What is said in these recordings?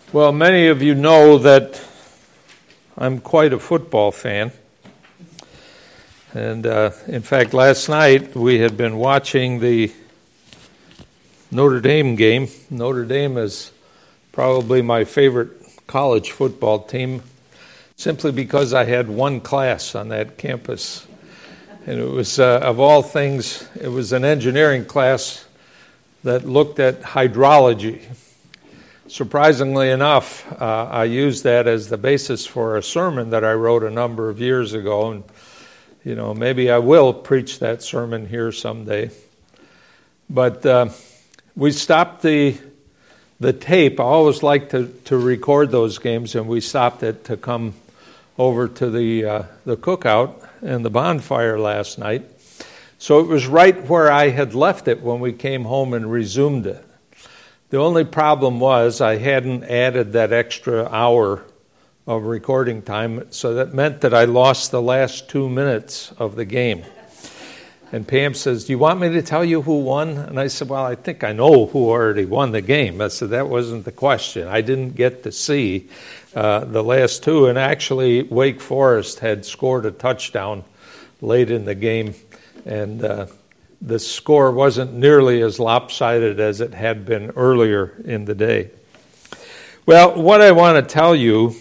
Well, many of you know that I'm quite a football fan. And in fact, last night we had been watching the Notre Dame game. Notre Dame is probably my favorite college football team, simply because I had one class on that campus. And it was, of all things, it was an engineering class that looked at hydrology. Surprisingly enough, I used that as the basis for a sermon that I wrote a number of years ago. And, you know, maybe I will preach that sermon here someday. But we stopped the tape. I always like to record those games, and we stopped it to come over to the cookout and the bonfire last night. So it was right where I had left it when we came home and resumed it. The only problem was I hadn't added that extra hour of recording time, so that meant that I lost the last 2 minutes of the game. And Pam says, "Do you want me to tell you who won?" And I said, "Well, I think I know who already won the game." I said, "That wasn't the question. I didn't get to see the last two." And actually, Wake Forest had scored a touchdown late in the game, and the score wasn't nearly as lopsided as it had been earlier in the day. Well, what I want to tell you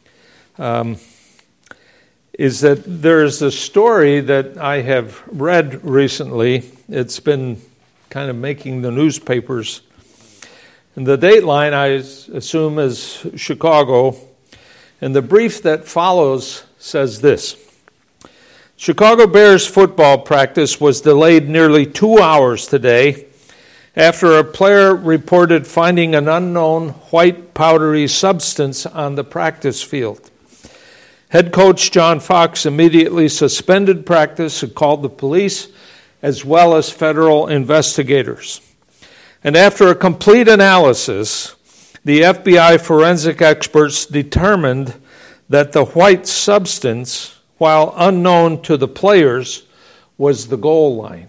is that there's a story that I have read recently. It's been kind of making the newspapers. And the dateline, I assume, is Chicago. And the brief that follows says this: Chicago Bears football practice was delayed nearly 2 hours today after a player reported finding an unknown white powdery substance on the practice field. Head coach John Fox immediately suspended practice and called the police as well as federal investigators. And after a complete analysis, the FBI forensic experts determined that the white substance, while unknown to the players, was the goal line.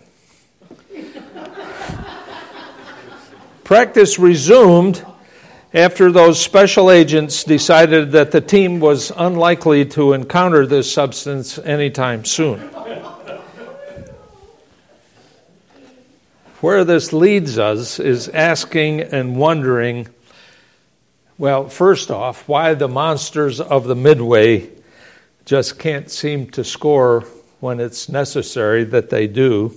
Practice resumed after those special agents decided that the team was unlikely to encounter this substance anytime soon. Where this leads us is asking and wondering, well, first off, why the monsters of the Midway just can't seem to score when it's necessary that they do.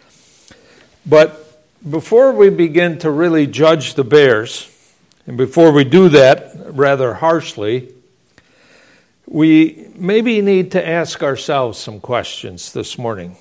But before we begin to really judge the Bears, and before we do that rather harshly, we maybe need to ask ourselves some questions this morning.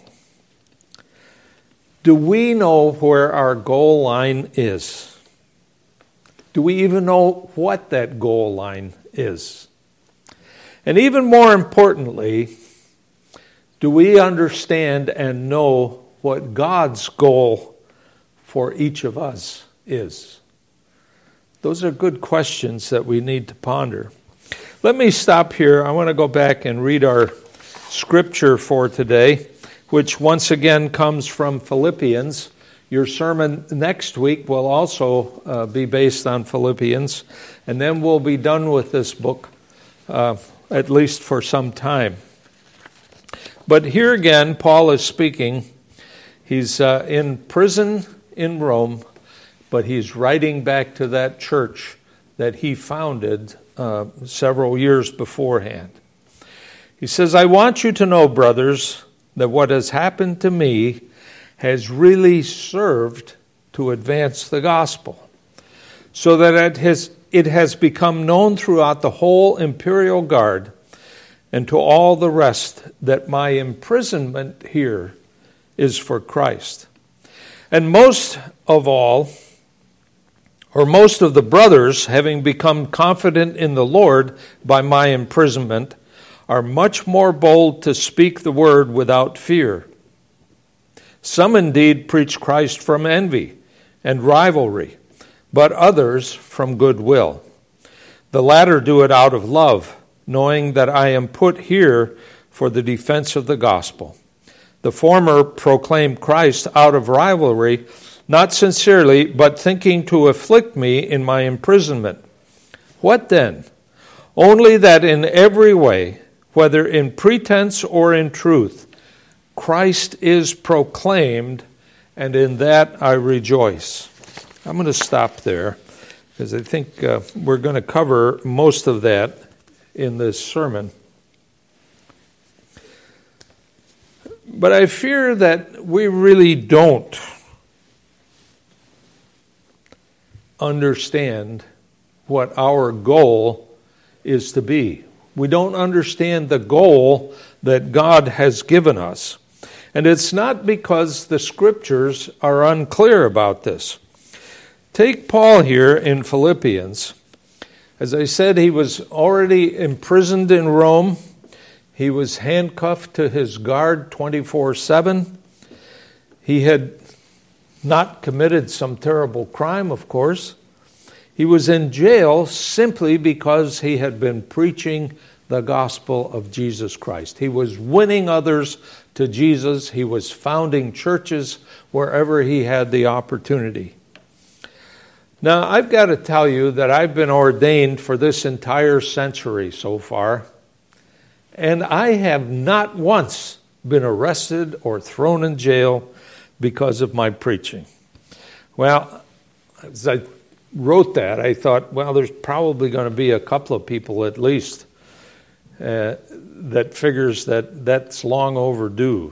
Do we know where our goal line is? Do we even know what that goal line is? And even more importantly, do we understand and know what God's goal for each of us is? Those are good questions that we need to ponder. Let me stop here. I want to go back and read our scripture for today, which once again comes from Philippians. Your sermon next week will also be based on Philippians, and then we'll be done with this book, at least for some time. But here again, Paul is speaking. He's in prison in Rome, but he's writing back to that church that he founded several years beforehand. He says, "I want you to know, brothers, that what has happened to me has really served to advance the gospel, so that it has become known throughout the whole imperial guard and to all the rest that my imprisonment here is for Christ. And most of the brothers, having become confident in the Lord by my imprisonment, are much more bold to speak the word without fear. Some indeed preach Christ from envy and rivalry, but others from goodwill. The latter do it out of love, knowing that I am put here for the defense of the gospel. The former proclaim Christ out of rivalry, not sincerely, but thinking to afflict me in my imprisonment. What then? Only that in every way, whether in pretense or in truth, Christ is proclaimed, and in that I rejoice. I'm going to stop there, because I think we're going to cover most of that in this sermon. But I fear that we really don't understand what our goal is to be. We don't understand the goal that God has given us. And it's not because the Scriptures are unclear about this. Take Paul here in Philippians. As I said, he was already imprisoned in Rome. He was handcuffed to his guard 24/7. He had not committed some terrible crime, of course. He was in jail simply because he had been preaching the gospel of Jesus Christ. He was winning others to Jesus. He was founding churches wherever he had the opportunity. Now, I've got to tell you that I've been ordained for this entire century so far, and I have not once been arrested or thrown in jail because of my preaching. Well, as I wrote that, I thought, well, there's probably going to be a couple of people at least that figures that that's long overdue.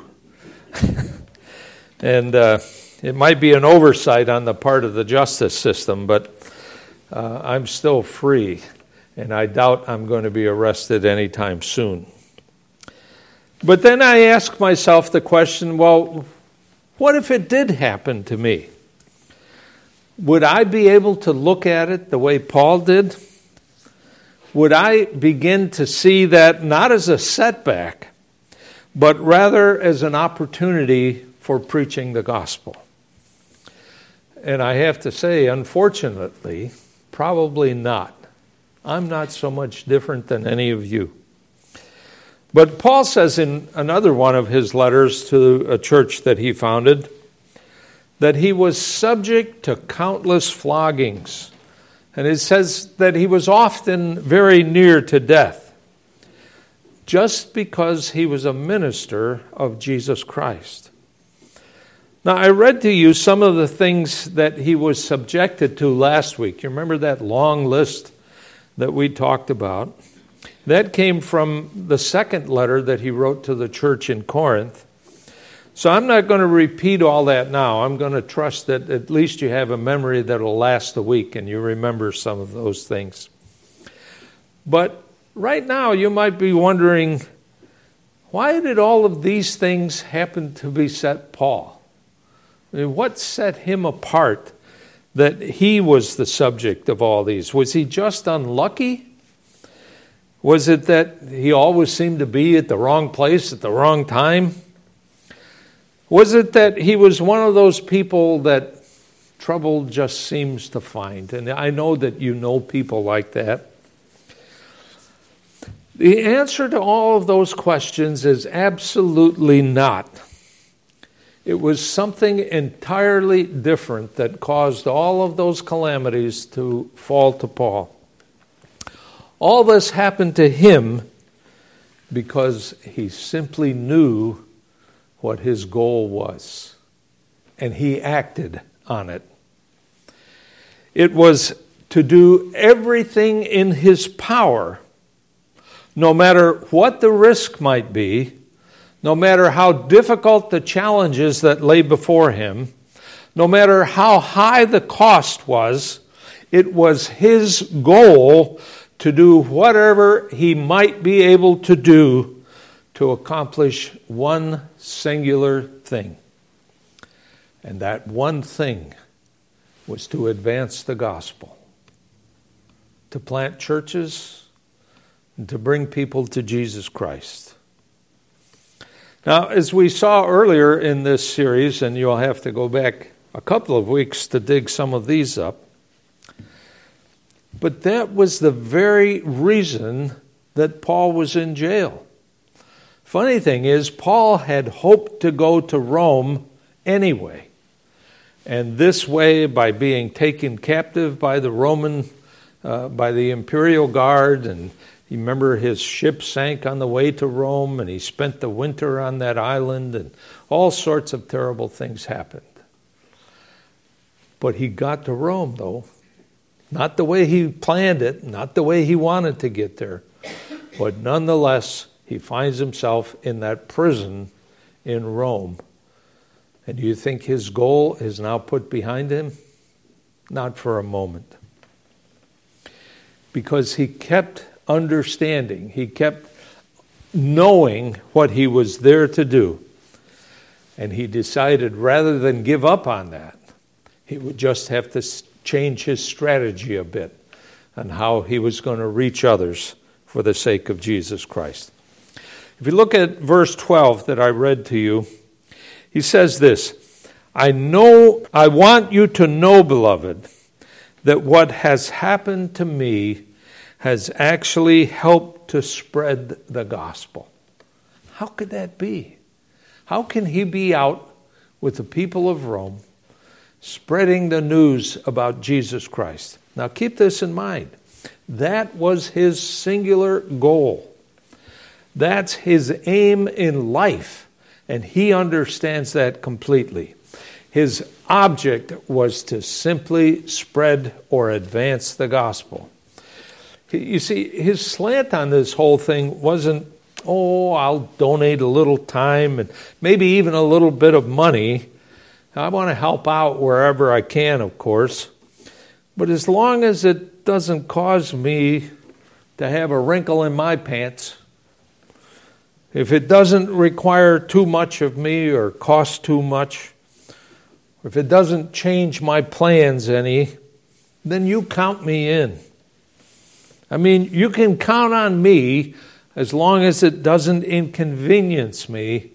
And it might be an oversight on the part of the justice system, but I'm still free, and I doubt I'm going to be arrested anytime soon. But then I ask myself the question, well, what if it did happen to me? Would I be able to look at it the way Paul did? Would I begin to see that not as a setback, but rather as an opportunity for preaching the gospel? And I have to say, unfortunately, probably not. I'm not so much different than any of you. But Paul says in another one of his letters to a church that he founded that he was subject to countless floggings. And it says that he was often very near to death, just because he was a minister of Jesus Christ. Now, I read to you some of the things that he was subjected to last week. You remember that long list that we talked about? That came from the second letter that he wrote to the church in Corinth. So I'm not going to repeat all that now. I'm going to trust that at least you have a memory that will last a week and you remember some of those things. But right now you might be wondering, why did all of these things happen to beset Paul? I mean, what set him apart that he was the subject of all these? Was he just unlucky? Was it that he always seemed to be at the wrong place at the wrong time? Was it that he was one of those people that trouble just seems to find? And I know that you know people like that. The answer to all of those questions is absolutely not. It was something entirely different that caused all of those calamities to fall to Paul. All this happened to him because he simply knew what his goal was, and he acted on it. It was to do everything in his power, no matter what the risk might be, no matter how difficult the challenges that lay before him, no matter how high the cost was, it was his goal to do whatever he might be able to do to accomplish one singular thing. And that one thing was to advance the gospel, to plant churches, and to bring people to Jesus Christ. Now, as we saw earlier in this series, and you'll have to go back a couple of weeks to dig some of these up, but that was the very reason that Paul was in jail. Funny thing is, Paul had hoped to go to Rome anyway. And this way, by being taken captive by the Roman by the imperial guard, and you remember his ship sank on the way to Rome, and he spent the winter on that island, and all sorts of terrible things happened. But he got to Rome, though. Not the way he planned it, not the way he wanted to get there, but nonetheless, he finds himself in that prison in Rome. And do you think his goal is now put behind him? Not for a moment. Because he kept understanding, he kept knowing what he was there to do. And he decided rather than give up on that, he would just have to change his strategy a bit on how he was going to reach others for the sake of Jesus Christ. If you look at verse 12 that I read to you, he says this, I want you to know, beloved, that what has happened to me has actually helped to spread the gospel. How could that be? How can he be out with the people of Rome spreading the news about Jesus Christ? Now keep this in mind. That was his singular goal. That's his aim in life, and he understands that completely. His object was to simply spread or advance the gospel. You see, his slant on this whole thing wasn't, I'll donate a little time and maybe even a little bit of money. I want to help out wherever I can, of course. But as long as it doesn't cause me to have a wrinkle in my pants, if it doesn't require too much of me or cost too much, or if it doesn't change my plans any, then you count me in. I mean, you can count on me as long as it doesn't inconvenience me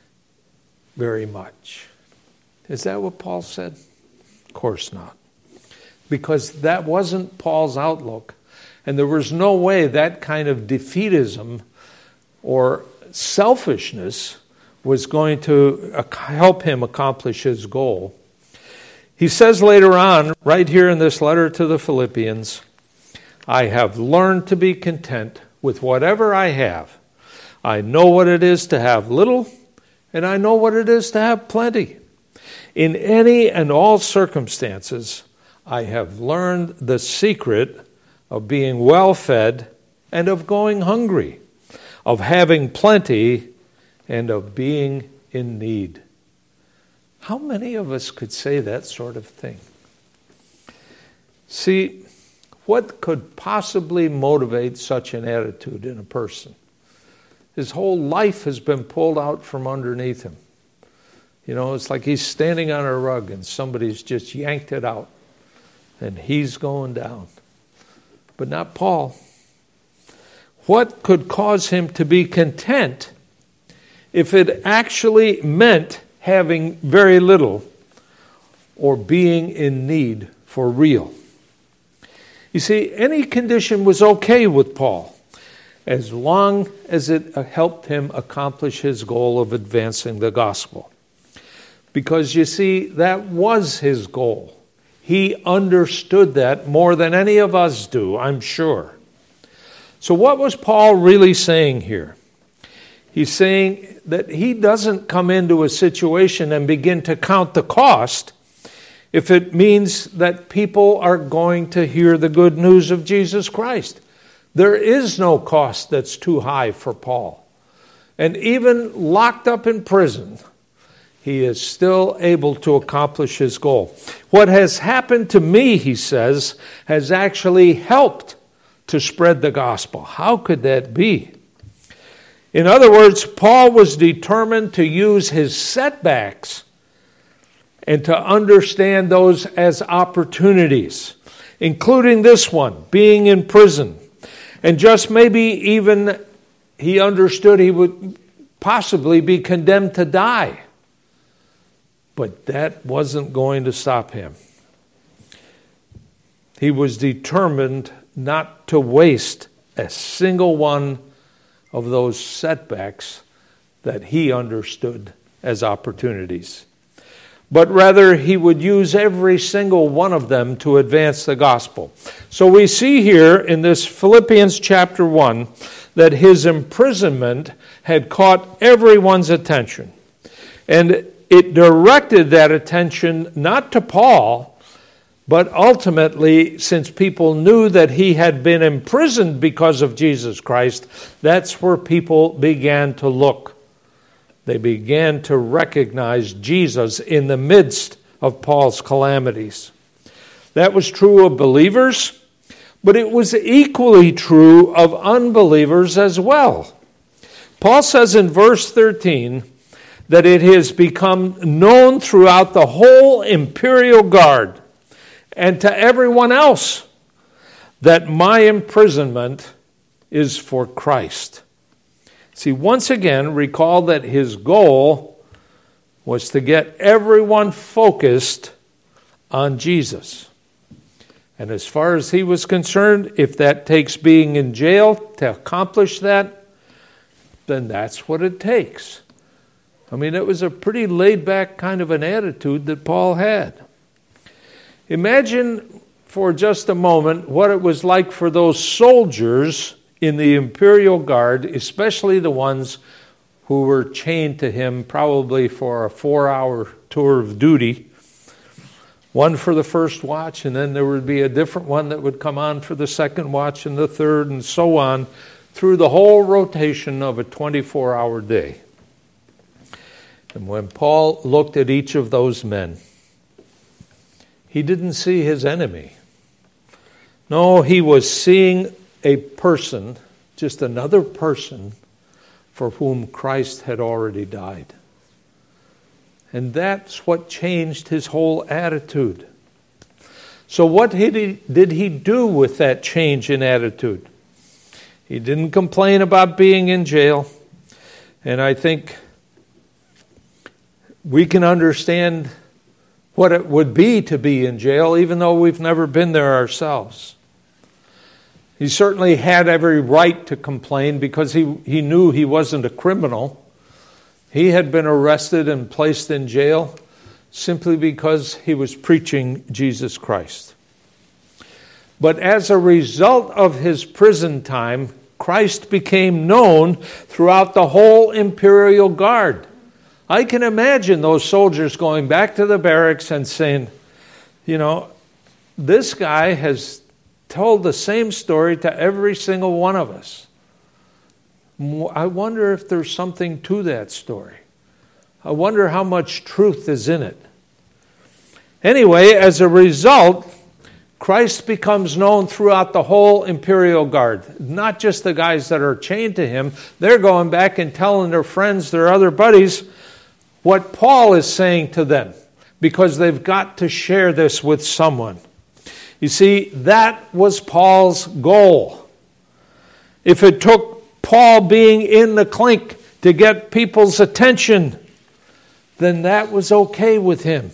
very much. Is that what Paul said? Of course not. Because that wasn't Paul's outlook. And there was no way that kind of defeatism or selfishness was going to help him accomplish his goal. He says later on, right here in this letter to the Philippians, I have learned to be content with whatever I have. I know what it is to have little, and I know what it is to have plenty. In any and all circumstances, I have learned the secret of being well fed and of going hungry, of having plenty and of being in need. How many of us could say that sort of thing? See, what could possibly motivate such an attitude in a person? His whole life has been pulled out from underneath him. You know, it's like he's standing on a rug and somebody's just yanked it out and he's going down. But not Paul. What could cause him to be content if it actually meant having very little or being in need for real? You see, any condition was okay with Paul as long as it helped him accomplish his goal of advancing the gospel. Because you see, that was his goal. He understood that more than any of us do, I'm sure. So what was Paul really saying here? He's saying that he doesn't come into a situation and begin to count the cost if it means that people are going to hear the good news of Jesus Christ. There is no cost that's too high for Paul. And even locked up in prison, he is still able to accomplish his goal. What has happened to me, he says, has actually helped to spread the gospel. How could that be? In other words, Paul was determined to use his setbacks and to understand those as opportunities, including this one, being in prison. And just maybe even he understood he would possibly be condemned to die. But that wasn't going to stop him. He was determined not to waste a single one of those setbacks that he understood as opportunities. but rather he would use every single one of them to advance the gospel. So we see here in this Philippians chapter 1 that his imprisonment had caught everyone's attention. And it directed that attention not to Paul, but ultimately, since people knew that he had been imprisoned because of Jesus Christ, that's where people began to look. They began to recognize Jesus in the midst of Paul's calamities. That was true of believers, but it was equally true of unbelievers as well. Paul says in verse 13 that it has become known throughout the whole imperial guard and to everyone else that my imprisonment is for Christ. See, once again, recall that his goal was to get everyone focused on Jesus. And as far as he was concerned, if that takes being in jail to accomplish that, then that's what it takes. I mean, it was a pretty laid-back kind of an attitude that Paul had. Imagine for just a moment what it was like for those soldiers in the imperial guard, especially the ones who were chained to him probably for a 4-hour tour of duty. One for the first watch, and then there would be a different one that would come on for the second watch and the third, and so on, through the whole rotation of a 24-hour day. And when Paul looked at each of those men, he didn't see his enemy. No, he was seeing a person, just another person, for whom Christ had already died. And that's what changed his whole attitude. So what did he do with that change in attitude? He didn't complain about being in jail. And I think we can understand what it would be to be in jail, even though we've never been there ourselves. He certainly had every right to complain because he knew he wasn't a criminal. He had been arrested and placed in jail simply because he was preaching Jesus Christ. But as a result of his prison time, Christ became known throughout the whole imperial guard. I can imagine those soldiers going back to the barracks and saying, you know, this guy has told the same story to every single one of us. I wonder if there's something to that story. I wonder how much truth is in it. Anyway, as a result, Christ becomes known throughout the whole imperial guard. Not just the guys that are chained to him. They're going back and telling their friends, their other buddies, what Paul is saying to them, because they've got to share this with someone. You see, that was Paul's goal. If it took Paul being in the clink to get people's attention, then that was okay with him.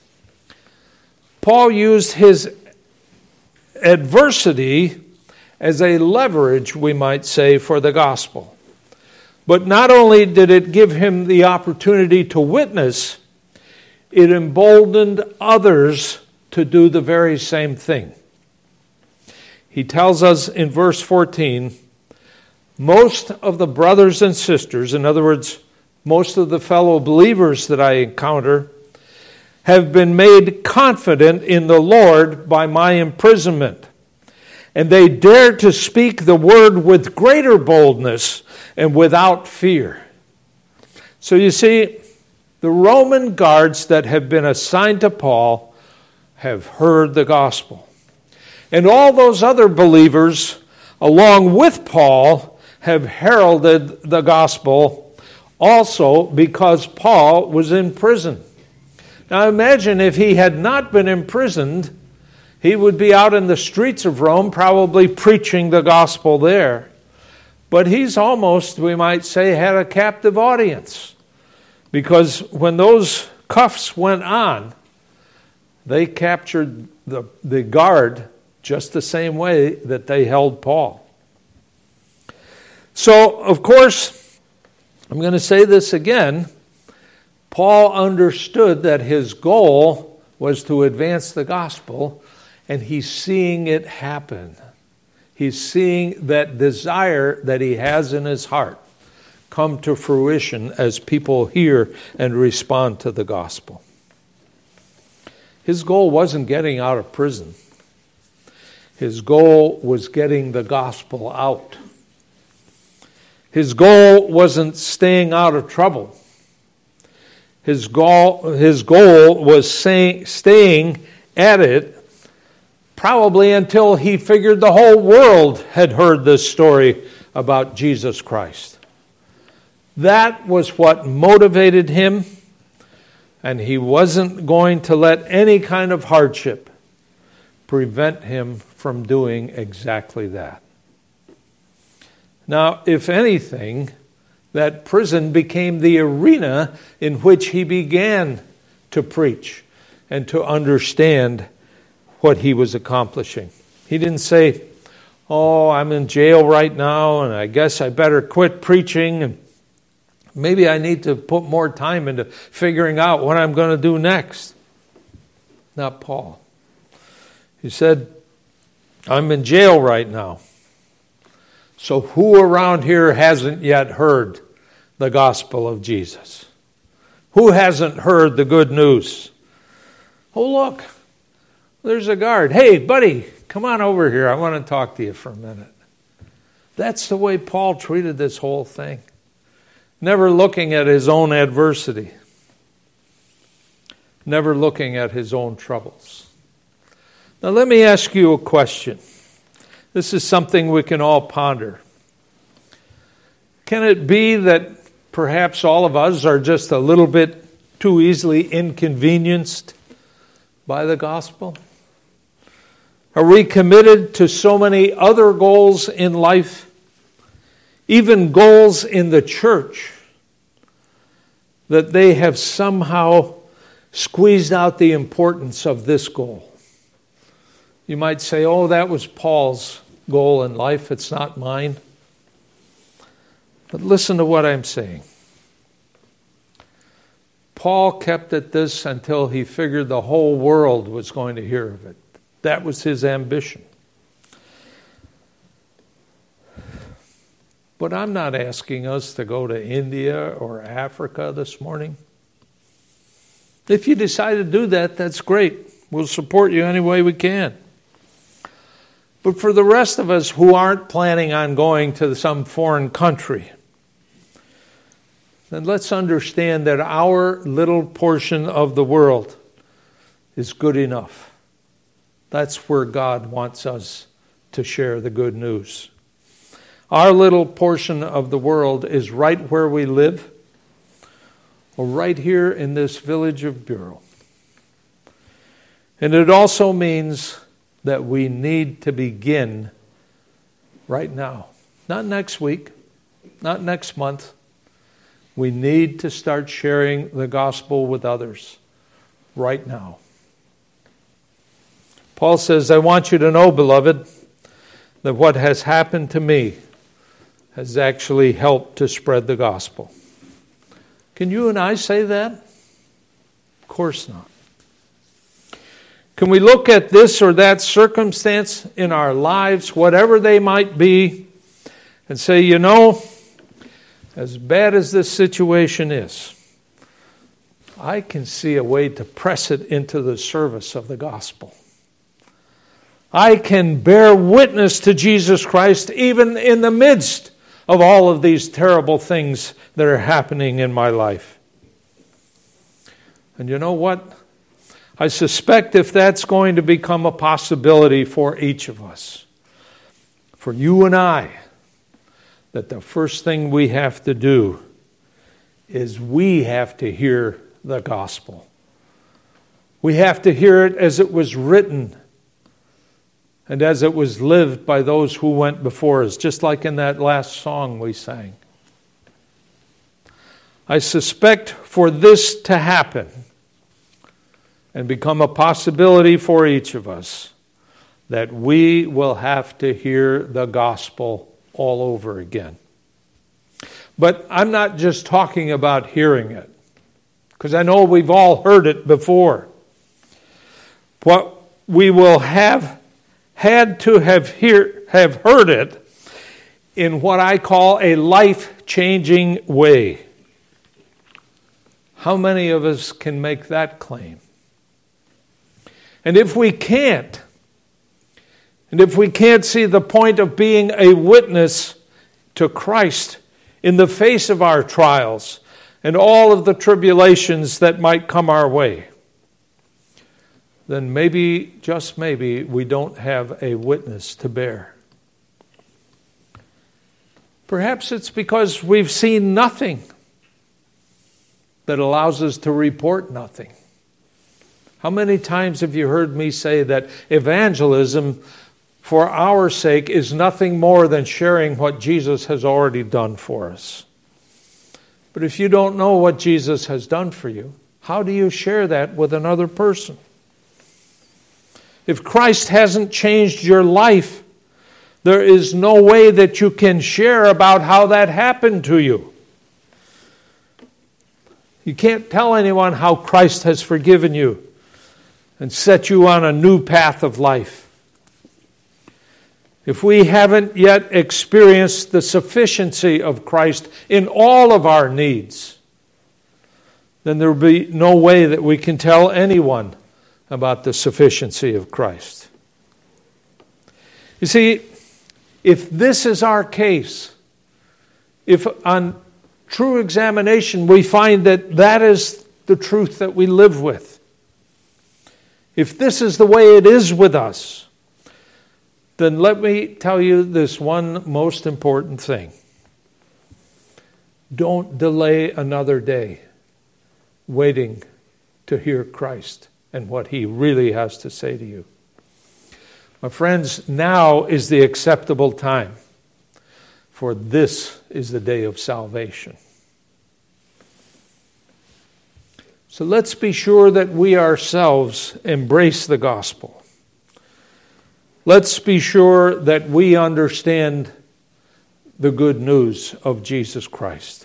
Paul used his adversity as a leverage, we might say, for the gospel. But not only did it give him the opportunity to witness, it emboldened others to do the very same thing. He tells us in verse 14, most of the brothers and sisters, in other words, most of the fellow believers that I encounter, have been made confident in the Lord by my imprisonment. And they dare to speak the word with greater boldness and without fear. So you see, the Roman guards that have been assigned to Paul have heard the gospel. And all those other believers, along with Paul, have heralded the gospel also because Paul was in prison. Now imagine if he had not been imprisoned, he would be out in the streets of Rome probably preaching the gospel there. But he's almost, we might say, had a captive audience. Because when those cuffs went on, they captured the guard just the same way that they held Paul. So, of course, I'm going to say this again, Paul understood that his goal was to advance the gospel, and he's seeing it happen. He's seeing that desire that he has in his heart come to fruition as people hear and respond to the gospel. His goal wasn't getting out of prison. His goal was getting the gospel out. His goal wasn't staying out of trouble. His goal was staying at it probably until he figured the whole world had heard this story about Jesus Christ. That was what motivated him, and he wasn't going to let any kind of hardship prevent him from doing exactly that. Now, if anything, that prison became the arena in which he began to preach and to understand what he was accomplishing. He didn't say, "Oh, I'm in jail right now, and I guess I better quit preaching, and maybe I need to put more time into figuring out what I'm going to do next." Not Paul. He said, "I'm in jail right now. So who around here hasn't yet heard the gospel of Jesus? Who hasn't heard the good news? Oh, look, there's a guard. Hey, buddy, come on over here. I want to talk to you for a minute." That's the way Paul treated this whole thing. Never looking at his own adversity. Never looking at his own troubles. Now let me ask you a question. This is something we can all ponder. Can it be that perhaps all of us are just a little bit too easily inconvenienced by the gospel? Are we committed to so many other goals in life, even goals in the church, that they have somehow squeezed out the importance of this goal? You might say, "Oh, that was Paul's goal in life. It's not mine." But listen to what I'm saying. Paul kept at this until he figured the whole world was going to hear of it. That was his ambition. But I'm not asking us to go to India or Africa this morning. If you decide to do that, that's great. We'll support you any way we can. But for the rest of us who aren't planning on going to some foreign country, then let's understand that our little portion of the world is good enough. That's where God wants us to share the good news. Our little portion of the world is right where we live, or right here in this village of Bureau. And it also means that we need to begin right now. Not next week, not next month. We need to start sharing the gospel with others right now. Paul says, "I want you to know, beloved, that what has happened to me has actually helped to spread the gospel." Can you and I say that? Of course not. Can we look at this or that circumstance in our lives, whatever they might be, and say, you know, as bad as this situation is, I can see a way to press it into the service of the gospel. I can bear witness to Jesus Christ even in the midst of all of these terrible things that are happening in my life. And you know what? I suspect if that's going to become a possibility for each of us, for you and I, that the first thing we have to do is we have to hear the gospel. We have to hear it as it was written and as it was lived by those who went before us, just like in that last song we sang. I suspect for this to happen and become a possibility for each of us, that we will have to hear the gospel all over again. But I'm not just talking about hearing it. because I know we've all heard it before. What we will have had to have heard it in what I call a life-changing way. How many of us can make that claim? And if we can't, see the point of being a witness to Christ in the face of our trials and all of the tribulations that might come our way, then maybe, just maybe, we don't have a witness to bear. Perhaps it's because we've seen nothing that allows us to report nothing. How many times have you heard me say that evangelism for our sake is nothing more than sharing what Jesus has already done for us? But if you don't know what Jesus has done for you, how do you share that with another person? If Christ hasn't changed your life, there is no way that you can share about how that happened to you. You can't tell anyone how Christ has forgiven you and set you on a new path of life. If we haven't yet experienced the sufficiency of Christ in all of our needs, then there will be no way that we can tell anyone about the sufficiency of Christ. You see, if this is our case, if on true examination we find that that is the truth that we live with, if this is the way it is with us, then let me tell you this one most important thing. Don't delay another day waiting to hear Christ and what He really has to say to you. My friends, now is the acceptable time, for this is the day of salvation. So let's be sure that we ourselves embrace the gospel. Let's be sure that we understand the good news of Jesus Christ.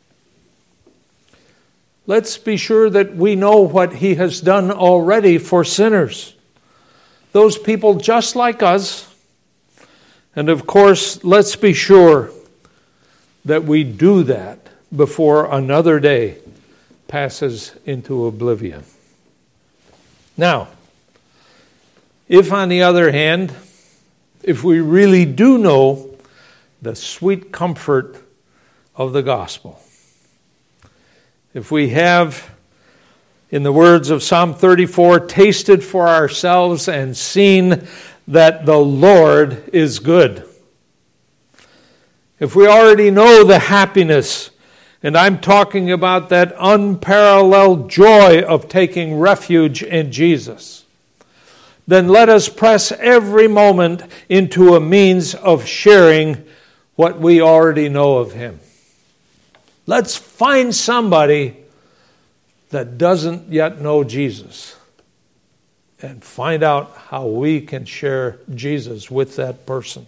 Let's be sure that we know what He has done already for sinners, those people just like us. And of course, let's be sure that we do that before another day passes into oblivion. Now, if on the other hand, if we really do know the sweet comfort of the gospel, if we have, in the words of Psalm 34, tasted for ourselves and seen that the Lord is good, if we already know the happiness, and I'm talking about that unparalleled joy of taking refuge in Jesus, then let us press every moment into a means of sharing what we already know of Him. Let's find somebody that doesn't yet know Jesus and find out how we can share Jesus with that person.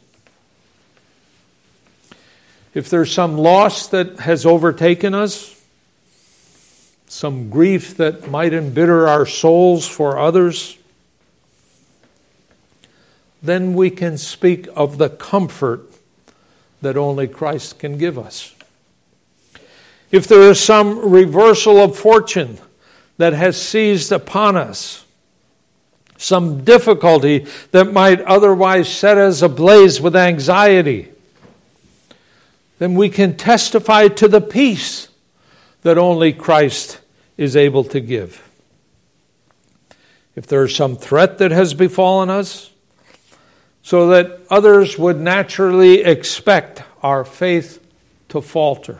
If there's some loss that has overtaken us, some grief that might embitter our souls for others, then we can speak of the comfort that only Christ can give us. If there is some reversal of fortune that has seized upon us, some difficulty that might otherwise set us ablaze with anxiety, then we can testify to the peace that only Christ is able to give. If there is some threat that has befallen us, so that others would naturally expect our faith to falter,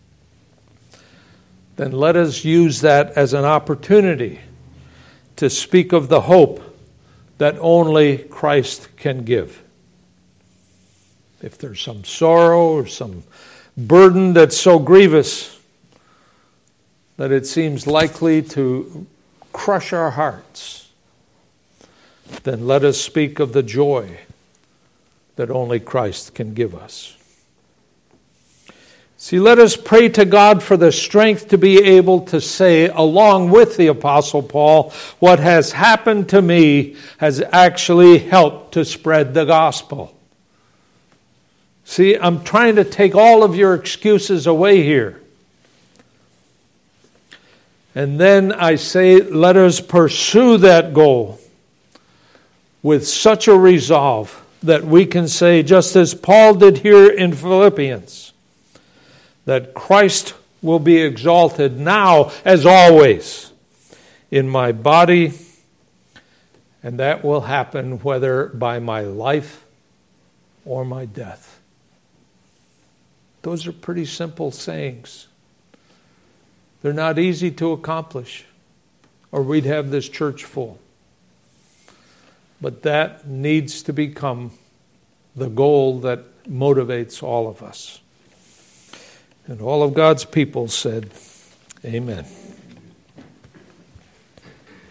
then let us use that as an opportunity to speak of the hope that only Christ can give. If there's some sorrow or some burden that's so grievous that it seems likely to crush our hearts, then let us speak of the joy that only Christ can give us. See, let us pray to God for the strength to be able to say, along with the Apostle Paul, what has happened to me has actually helped to spread the gospel. See, I'm trying to take all of your excuses away here. And then I say, let us pursue that goal with such a resolve that we can say, just as Paul did here in Philippians, that Christ will be exalted now as always in my body, and that will happen whether by my life or my death. Those are pretty simple sayings. They're not easy to accomplish, or we'd have this church full. But that needs to become the goal that motivates all of us. And all of God's people said, amen.